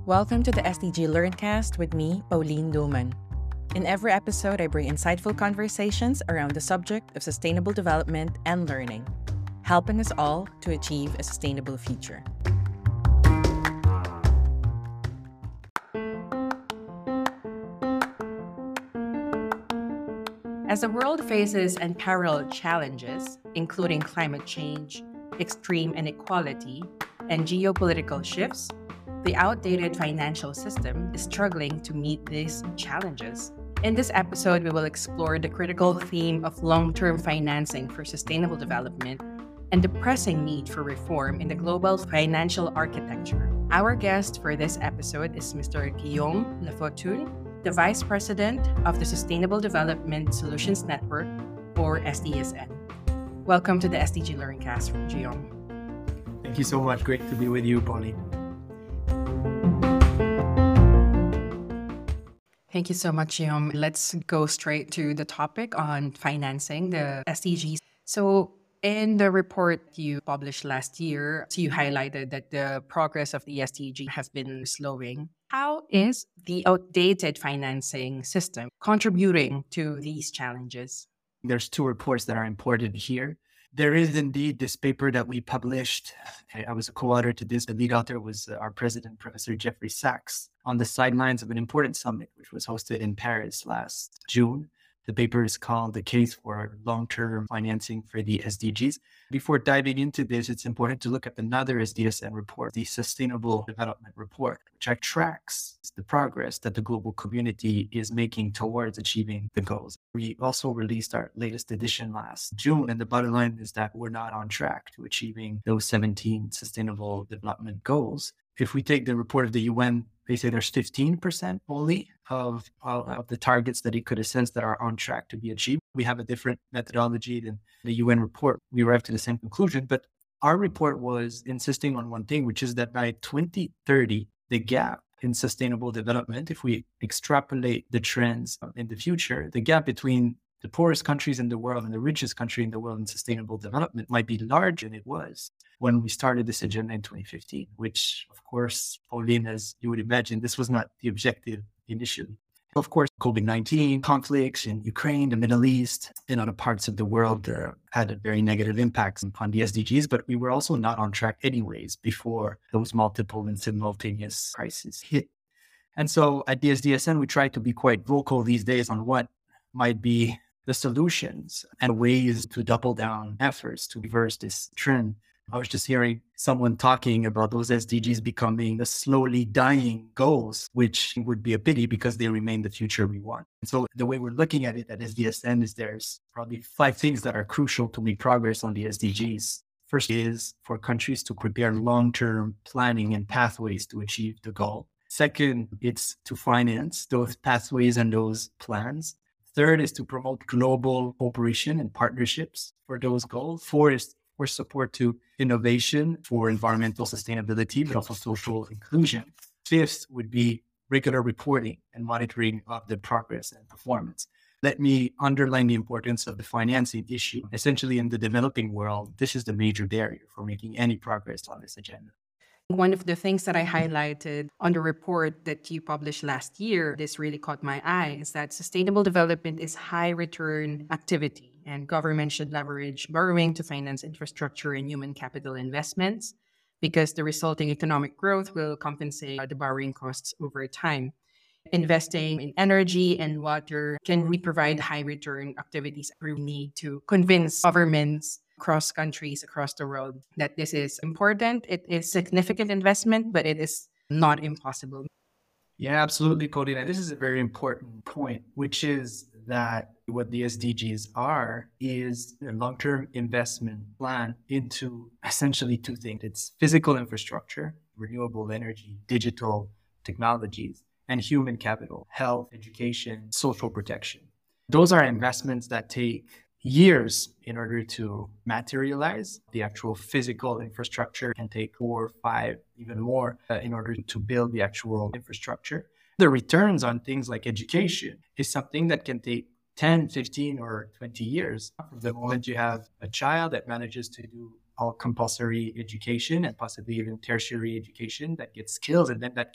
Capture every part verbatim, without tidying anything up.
Welcome to the S D G LearnCast with me, Pauline Duman. In every episode, I bring insightful conversations around the subject of sustainable development and learning, helping us all to achieve a sustainable future. As the world faces unparalleled challenges, including climate change, extreme inequality, and geopolitical shifts, the outdated financial system is struggling to meet these challenges. In this episode, we will explore the critical theme of long-term financing for sustainable development and the pressing need for reform in the global financial architecture. Our guest for this episode is Mister Guillaume Lafortune, the Vice President of the Sustainable Development Solutions Network, or S D S N. Welcome to the S D G LearnCast, Guillaume. Thank you so much. Great to be with you, Pauline. Thank you so much, Guillaume. Let's go straight to the topic on financing the S D Gs. So in the report you published last year, you highlighted that the progress of the S D G has been slowing. How is the outdated financing system contributing to these challenges? There's two reports that are important here. There is indeed this paper that we published. I was a co-author to this. The lead author was our president, Professor Jeffrey Sachs, on the sidelines of an important summit, which was hosted in Paris last June. The paper is called The Case for Long-Term Financing for the S D Gs. Before diving into this, it's important to look at another S D S N report, the Sustainable Development Report, which tracks the progress that the global community is making towards achieving the goals. We also released our latest edition last June, and the bottom line is that we're not on track to achieving those seventeen Sustainable Development Goals. If we take the report of the U N, they say there's fifteen percent only of, of the targets that it could assess that are on track to be achieved. We have a different methodology than the U N report. We arrived to the same conclusion, but our report was insisting on one thing, which is that by twenty thirty, the gap in sustainable development, if we extrapolate the trends in the future, the gap between the poorest countries in the world and the richest country in the world in sustainable development might be larger than it was when we started this agenda in twenty fifteen, which, of course, Pauline, as you would imagine, this was not the objective initially. Of course, COVID nineteen, conflicts in Ukraine, the Middle East, and other parts of the world uh, had a very negative impacts on the S D Gs, but we were also not on track anyways before those multiple and simultaneous crises hit. And so at the S D S N, we try to be quite vocal these days on what might be the solutions and ways to double down efforts to reverse this trend. I was just hearing someone talking about those S D Gs becoming the slowly dying goals, which would be a pity because they remain the future we want. And so the way we're looking at it at S D S N is there's probably five things that are crucial to make progress on the S D Gs. First is for countries to prepare long-term planning and pathways to achieve the goal. Second, it's to finance those pathways and those plans. Third is to promote global cooperation and partnerships for those goals. Four is for support to innovation for environmental sustainability, but also social inclusion. Fifth would be regular reporting and monitoring of the progress and performance. Let me underline the importance of the financing issue. Essentially, in the developing world, this is the major barrier for making any progress on this agenda. One of the things that I highlighted on the report that you published last year, this really caught my eye, is that sustainable development is high return activity and government should leverage borrowing to finance infrastructure and human capital investments because the resulting economic growth will compensate the borrowing costs over time. Investing in energy and water can really provide high return activities. We need to convince governments across countries, across the world, that this is important. It is significant investment, but it is not impossible. Yeah, absolutely, Pauline. And this is a very important point, which is that what the S D Gs are is a long-term investment plan into essentially two things. It's physical infrastructure, renewable energy, digital technologies, and human capital, health, education, social protection. Those are investments that take years in order to materialize. The actual physical infrastructure can take four, five, even more uh, in order to build the actual infrastructure. The returns on things like education is something that can take ten, fifteen, or twenty years. From the moment you have a child that manages to do all compulsory education and possibly even tertiary education that gets skills, and then that can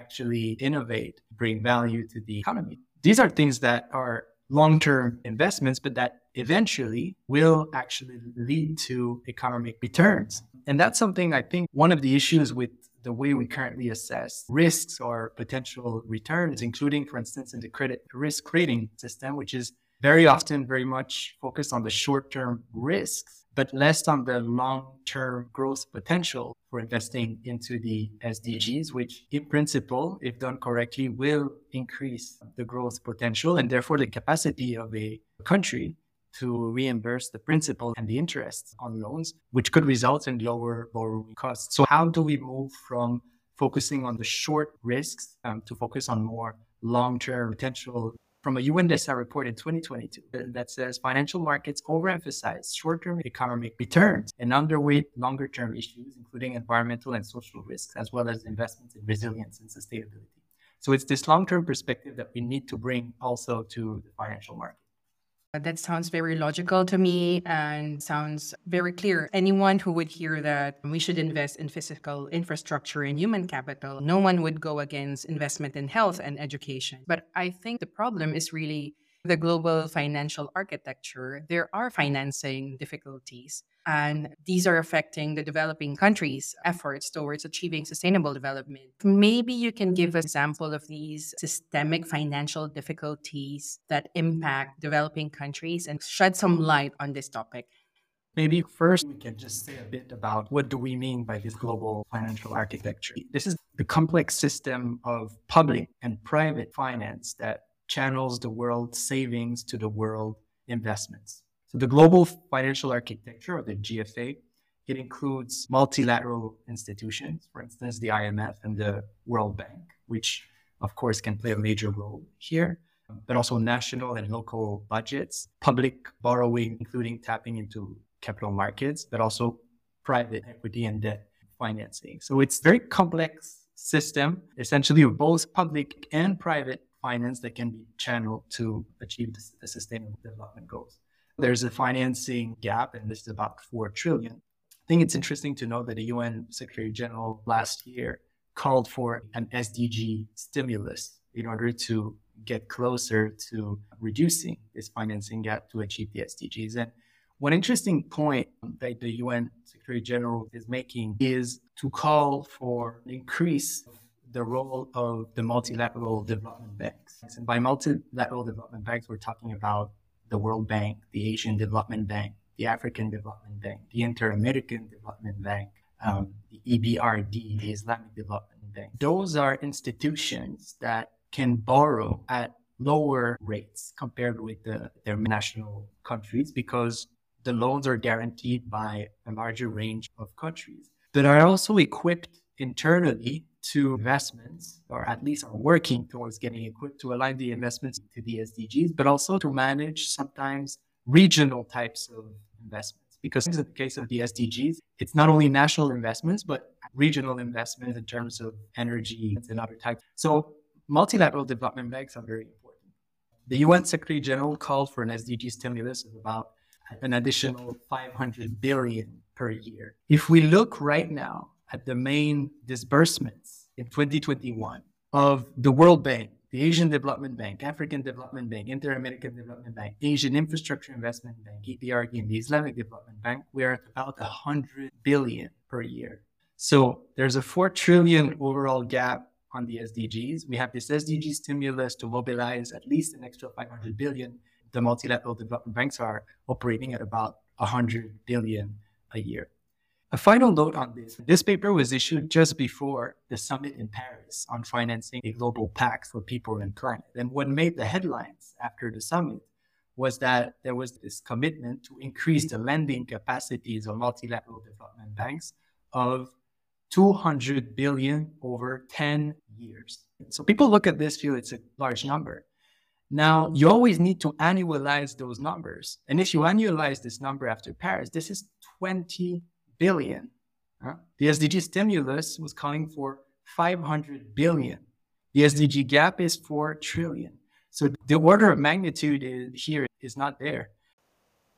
actually innovate, bring value to the economy. These are things that are long-term investments, but that eventually will actually lead to economic returns. And that's something I think one of the issues with the way we currently assess risks or potential returns, including, for instance, in the credit risk rating system, which is very often very much focused on the short-term risks, but less on the long-term growth potential for investing into the S D Gs, which in principle, if done correctly, will increase the growth potential and therefore the capacity of a country to reimburse the principal and the interest on loans, which could result in lower borrowing costs. So how do we move from focusing on the short risks um, to focus on more long-term potential? From a U N D E S A report in twenty twenty-two that says financial markets overemphasize short-term economic returns and underweight longer-term issues, including environmental and social risks, as well as investments in resilience and sustainability. So it's this long-term perspective that we need to bring also to the financial market. That sounds very logical to me and sounds very clear. Anyone who would hear that we should invest in physical infrastructure and human capital, no one would go against investment in health and education. But I think the problem is really the global financial architecture. There are financing difficulties, and these are affecting the developing countries' efforts towards achieving sustainable development. Maybe you can give an example of these systemic financial difficulties that impact developing countries and shed some light on this topic. Maybe first we can just say a bit about what do we mean by this global financial architecture. This is the complex system of public and private finance that channels the world's savings to the world investments. So the global financial architecture, or the G F A, it includes multilateral institutions, for instance, the I M F and the World Bank, which of course can play a major role here, but also national and local budgets, public borrowing, including tapping into capital markets, but also private equity and debt financing. So it's a very complex system, essentially of both public and private finance that can be channeled to achieve the, the sustainable development goals. There's a financing gap, and this is about four trillion. I think it's interesting to note that the U N Secretary General last year called for an S D G stimulus in order to get closer to reducing this financing gap to achieve the S D Gs. And one interesting point that the U N Secretary General is making is to call for an increase of the role of the multilateral development banks. And by multilateral development banks, we're talking about the World Bank, the Asian Development Bank, the African Development Bank, the Inter-American Development Bank, um, the E B R D, the Islamic Development Bank. Those are institutions that can borrow at lower rates compared with the, their national countries because the loans are guaranteed by a larger range of countries that are also equipped internally to investments, or at least are working towards getting equipped to align the investments to the S D Gs, but also to manage sometimes regional types of investments. Because in the case of the S D Gs, it's not only national investments, but regional investments in terms of energy and other types. So multilateral development banks are very important. The U N Secretary General called for an S D G stimulus of about an additional five hundred billion per year. If we look right now at the main disbursements in twenty twenty-one of the World Bank, the Asian Development Bank, African Development Bank, Inter-American Development Bank, Asian Infrastructure Investment Bank, E B R D, and the Islamic Development Bank, we are at about one hundred billion per year. So there's a four trillion overall gap on the S D Gs. We have this S D G stimulus to mobilize at least an extra five hundred billion. The multilateral development banks are operating at about one hundred billion a year. A final note on this. This paper was issued just before the summit in Paris on financing a global pact for people and climate. And what made the headlines after the summit was that there was this commitment to increase the lending capacities of multilateral development banks of two hundred billion over ten years. So people look at this, feel it's a large number. Now, you always need to annualize those numbers. And if you annualize this number after Paris, this is twenty billion. Uh, the S D G stimulus was calling for five hundred billion. The S D G gap is four trillion. So the order of magnitude is, here is not there.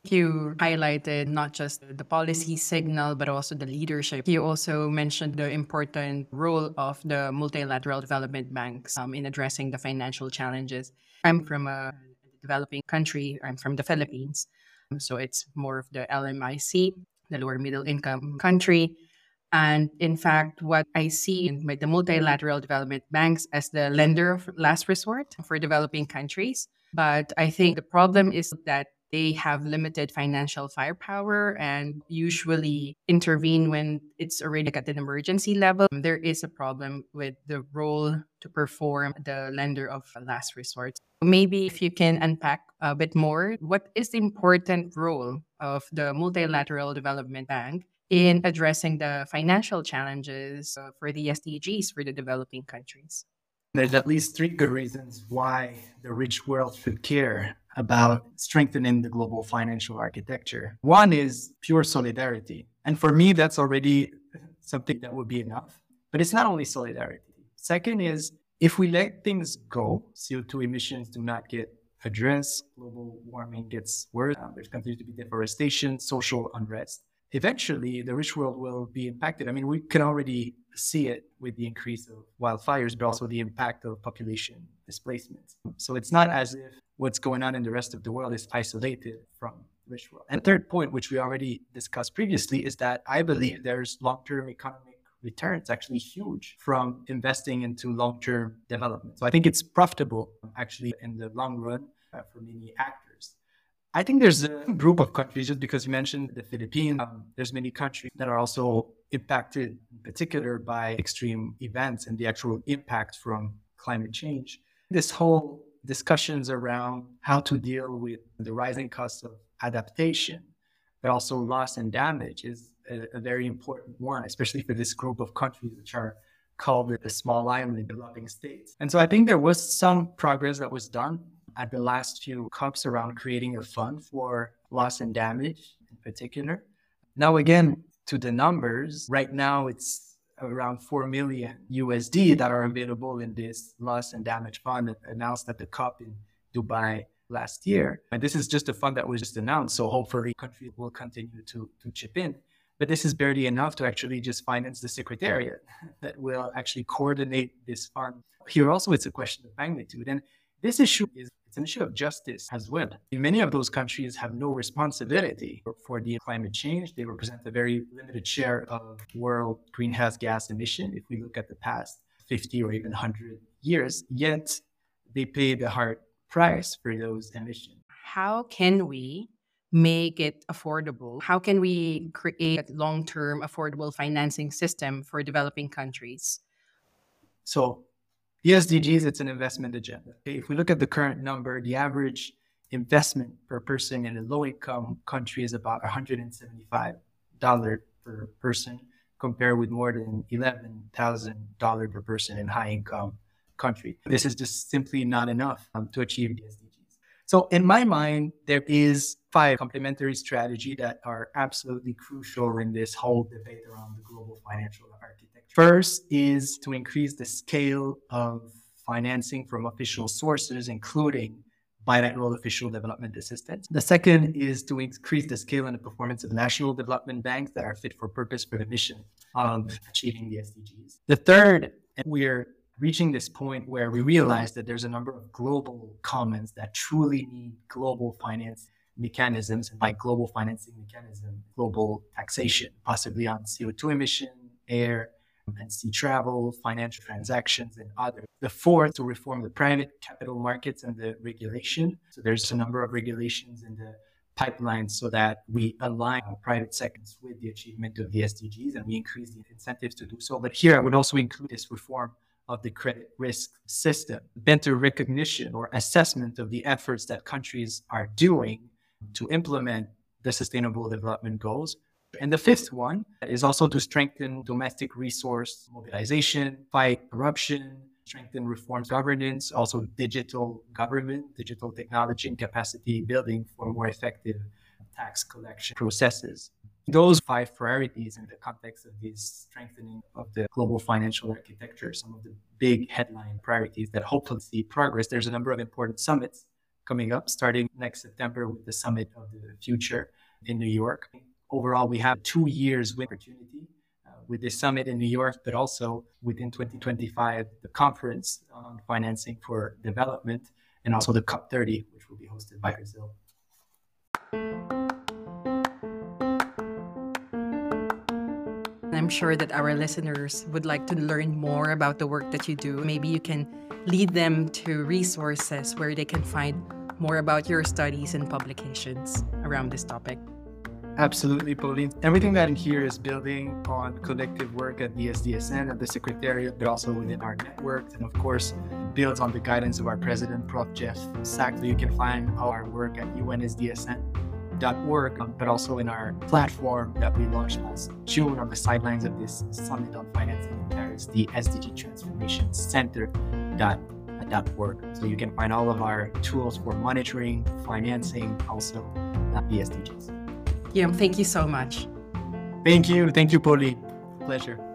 You highlighted not just the policy signal, but also the leadership. You also mentioned the important role of the multilateral development banks um, in addressing the financial challenges. I'm from a developing country, I'm from the Philippines. So it's more of the L M I C, the lower middle income country. And in fact, what I see in my- the multilateral development banks as the lender of last resort for developing countries. But I think the problem is that they have limited financial firepower and usually intervene when it's already at an emergency level. There is a problem with the role to perform the lender of last resort. Maybe if you can unpack a bit more, what is the important role of the multilateral development bank in addressing the financial challenges uh, for the S D Gs for the developing countries? There's at least three good reasons why the rich world should care about strengthening the global financial architecture. One is pure solidarity. And for me, that's already something that would be enough. But it's not only solidarity. Second is if we let things go, C O two emissions do not get addressed, global warming gets worse, um, there's continues to be deforestation, social unrest. Eventually, the rich world will be impacted. I mean, we can already see it with the increase of wildfires, but also the impact of population displacement. So it's not as if what's going on in the rest of the world is isolated from rich world. And third point, which we already discussed previously, is that I believe there's long-term economic returns actually huge from investing into long-term development. So I think it's profitable actually in the long run uh, for many actors. I think there's a group of countries, just because you mentioned the Philippines, um, there's many countries that are also impacted in particular by extreme events and the actual impact from climate change. This whole discussions around how to deal with the rising costs of adaptation, but also loss and damage is a, a very important one, especially for this group of countries which are called the small island developing states. And so I think there was some progress that was done at the last few COPs around creating a fund for loss and damage in particular. Now, again, to the numbers, right now it's around four million U S D that are available in this loss and damage fund announced at the COP in Dubai last year. And this is just a fund that was just announced. So hopefully countries will continue to, to chip in. But this is barely enough to actually just finance the secretariat that will actually coordinate this fund. Here also, it's a question of magnitude. And this issue is it's an issue of justice as well. Many of those countries have no responsibility for the climate change. They represent a very limited share of world greenhouse gas emission if we look at the past fifty or even one hundred years, yet they pay the hard price for those emissions. How can we make it affordable? How can we create a long-term affordable financing system for developing countries? So the S D Gs, it's an investment agenda. Okay? If we look at the current number, the average investment per person in a low-income country is about one hundred seventy-five dollars per person, compared with more than eleven thousand dollars per person in high-income country. This is just simply not enough um, to achieve the S D Gs. So in my mind, there is five complementary strategies that are absolutely crucial in this whole debate around the global financial architecture. First is to increase the scale of financing from official sources, including bilateral official development assistance. The second is to increase the scale and the performance of national development banks that are fit for purpose for the mission of achieving the S D Gs. The third, and we're reaching this point where we realize that there's a number of global commons that truly need global finance mechanisms, and by global financing mechanism, global taxation, possibly on C O two emission, air and sea travel, financial transactions, and others. The fourth, to reform the private capital markets and the regulation. So there's a number of regulations in the pipeline so that we align our private sectors with the achievement of the S D Gs and we increase the incentives to do so. But here I would also include this reform of the credit risk system, better recognition or assessment of the efforts that countries are doing to implement the sustainable development goals. And the fifth one is also to strengthen domestic resource mobilization, fight corruption, strengthen reforms governance, also digital government, digital technology and capacity building for more effective tax collection processes. Those five priorities in the context of this strengthening of the global financial architecture, some of the big headline priorities that hopefully see progress. There's a number of important summits coming up, starting next September with the Summit of the Future in New York. Overall, we have two years with opportunity uh, with this summit in New York, but also within twenty twenty-five, the conference on financing for development, and also the COP thirty, which will be hosted by Brazil. I'm sure that our listeners would like to learn more about the work that you do. Maybe you can lead them to resources where they can find more about your studies and publications around this topic. Absolutely, Pauline. Everything that in here is building on collective work at the S D S N, at the Secretariat, but also within our network, and of course, builds on the guidance of our president, Professor Jeff Sachs. So you can find our work at U N S D S N dot org, but also in our platform that we launched last June on the sidelines of this Summit on Financing in Paris, the S D G Transformation Center dot org. So you can find all of our tools for monitoring, financing, also at the S D Gs. Guillaume, thank you so much. Thank you. Thank you, Pauline. Pleasure.